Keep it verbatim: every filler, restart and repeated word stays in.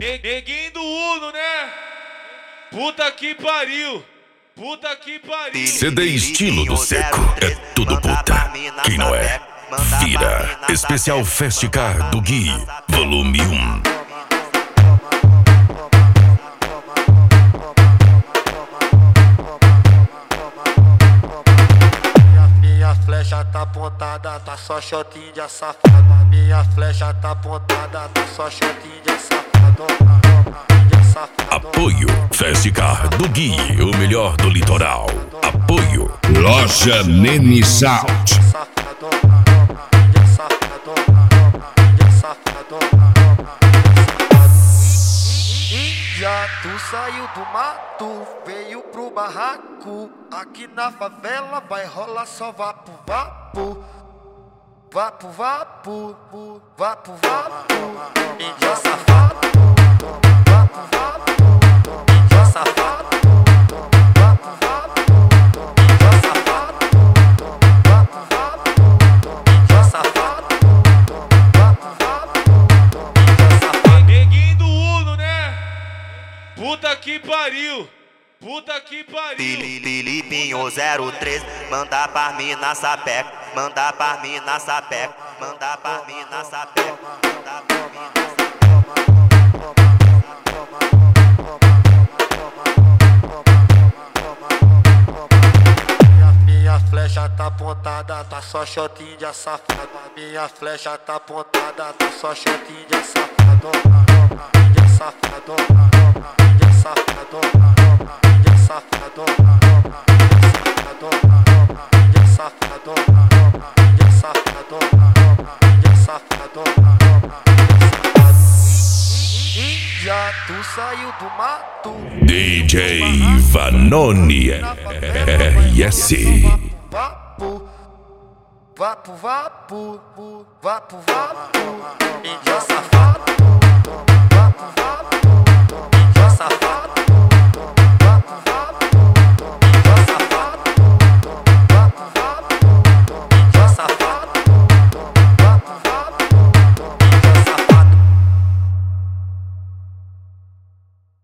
Neguinho do Uno, né? Puta que pariu. Puta que pariu. C D estilo do seco. É tudo puta. Quem não é, vira. Especial Festicar do Gui, volume um. Minha flecha tá apontada, tá só shotinho de safado. Minha flecha tá apontada, tá só shotinho de safado. Apoio Festicar do Gui, o melhor do litoral. Apoio Loja Nene Sound. Índia, tu saiu do mato, veio pro barraco. Aqui na favela vai rolar só vapo, vapo. Vapo, vapo, vapo, vapo. Índia safado, vapo, vapo. Índia safado, vapo, vapo. Índia safado, vapo, vapo. Índia safado, vapo, vapo. Índia safado. Neguinho do Uno, né? Puta que pariu. Puta que pariu. Filipinho zero três, manda pra mim na sapeca, manda pra mim na sapeca, manda pra mim na sapeca, manda pra mim na sapeca. Minha flecha tá apontada, tá só shotinho de safado. Minha flecha tá apontada, tá só shotinho de safado. De safado, de safado. Safado, safado, safado, safado, Índia, tu saiu do mato. D J Vanoni R S. Vapo, vapo, vapo, vapo, vapo. Índia safado, vapo, vapo.